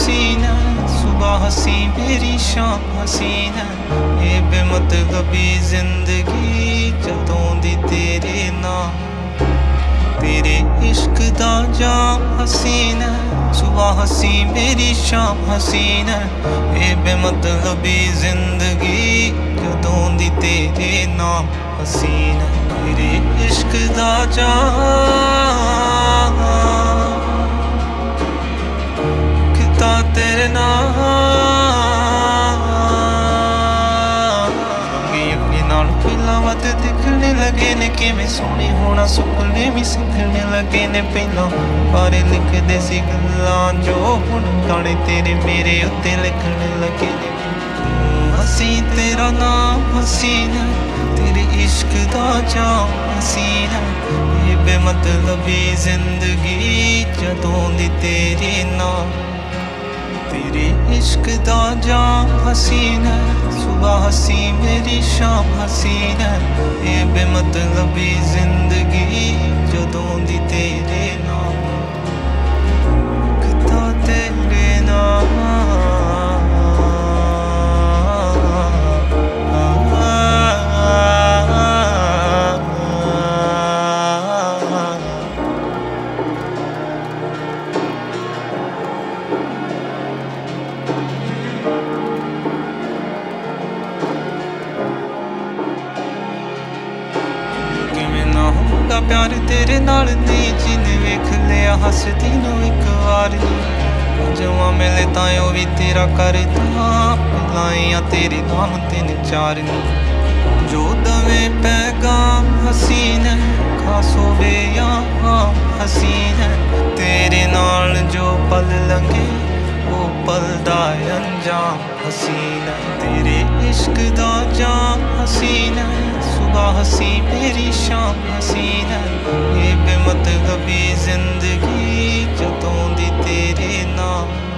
हसीन है, सुबह हसी मेरी शाम हसीन है। ये बेमतलबी जिंदगी जदों दी तेरे नाम, तेरे इश्क दा जाम हसीन है, सुबह हसी मेरी शाम हसीन है। ये बेमतलबी जिंदगी जदों दी तेरे नाम हसीन है। तेरे इश्क दा जाम किता तेरे नाम वध दिखने लगे ने, किवें सोहने होना सुपने भी सिखने लगे ने। पहला बारे लिखदे सी गल्लां जो हुण गाने तेरे मेरे उत्ते लिखने लगे ने। हसी तेरा नाम हसीन है, तेरे इश्क दा जाम हसीन है। ये बेमतलबी जिंदगी जदों दी तेरे नाम, तेरे इश्क दा जाम हसीन है, सुबह हसी मेरी शाम हसीन है। ये बेमतलबी जिंदगी जदों दी तेरे नाम, किता तेरे नाम। प्यार तेरे नाल नी जिन्हें वेख लिया हसदी नूं एक वार नी, जवां मिले तां ओ भी तेरा करदा। लाइयां तेरे नाम तीन चार नी, जो दवे पैगाम हसीन है, खास होवे या आम हसीन है। तेरे नाल जो पल लंघे वो पल दा अंजाम हसीन है। तेरे इश्क दा जाम हसीन है, सुबह हसी मेरी शाम हसीन है। ये बेमतलबी जिंदगी जदों दी तेरे नाम।